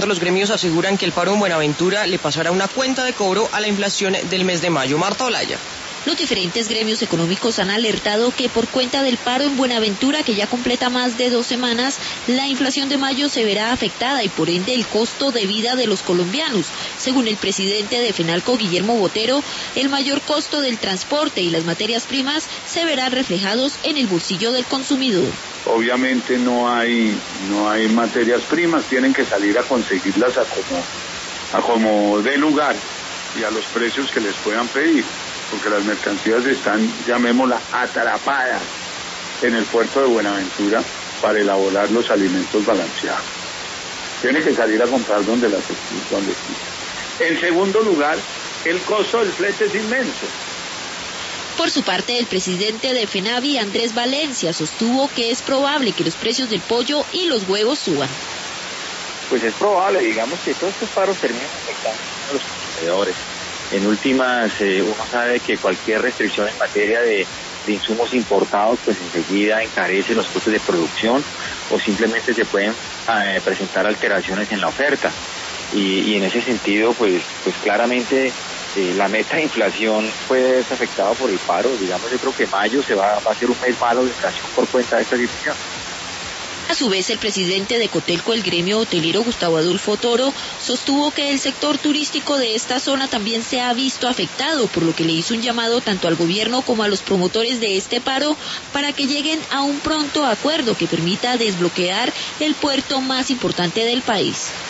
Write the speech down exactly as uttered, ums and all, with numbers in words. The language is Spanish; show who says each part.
Speaker 1: tanto, los gremios aseguran que el paro en Buenaventura le pasará una cuenta de cobro a la inflación del mes de mayo. Marta Olaya.
Speaker 2: Los diferentes gremios económicos han alertado que por cuenta del paro en Buenaventura, que ya completa más de dos semanas, la inflación de mayo se verá afectada y por ende el costo de vida de los colombianos. Según el presidente de FENALCO, Guillermo Botero, el mayor costo del transporte y las materias primas se verán reflejados en el bolsillo del consumidor.
Speaker 3: Obviamente no hay, no hay materias primas, tienen que salir a conseguirlas a como, a como dé lugar y a los precios que les puedan pedir, porque las mercancías están, llamémoslas, atrapadas en el puerto de Buenaventura para elaborar los alimentos balanceados. Tiene que salir a comprar donde las donde En segundo lugar, el costo del flete es inmenso.
Speaker 2: Por su parte, el presidente de FENAVI, Andrés Valencia, sostuvo que es probable que los precios del pollo y los huevos suban.
Speaker 4: Pues es probable, digamos, que todos estos paros terminen afectando a los consumidores. En últimas, eh, uno sabe que cualquier restricción en materia de, de insumos importados, pues enseguida encarece los costos de producción o simplemente se pueden eh, presentar alteraciones en la oferta. Y, y en ese sentido, pues, pues claramente eh, la meta de inflación fue afectada por el paro. Digamos, yo creo que mayo se va, va a ser un mes malo de inflación por cuenta de esta situación.
Speaker 2: A su vez, el presidente de Cotelco, el gremio hotelero, Gustavo Adolfo Toro, sostuvo que el sector turístico de esta zona también se ha visto afectado, por lo que le hizo un llamado tanto al gobierno como a los promotores de este paro para que lleguen a un pronto acuerdo que permita desbloquear el puerto más importante del país.